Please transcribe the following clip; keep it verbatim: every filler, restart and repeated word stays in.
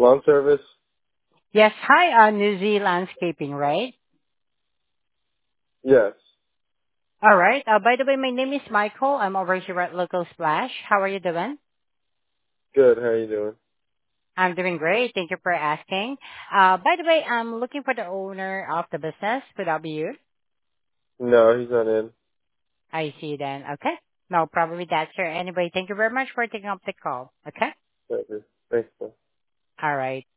Lawn service? Yes. Hi, uh, New Zealand Landscaping, right? Yes. All right. Uh, by the way, my name is Michael. I'm over here at Local Splash. How are you doing? Good. How you doing? I'm doing great. Thank you for asking. Uh, by the way, I'm looking for the owner of the business. Would that be you? No, he's not in. I see then. Okay. No problem with that, sir. Anyway, thank you very much for taking up the call. Okay. Thank you. Thanks. Man. All right.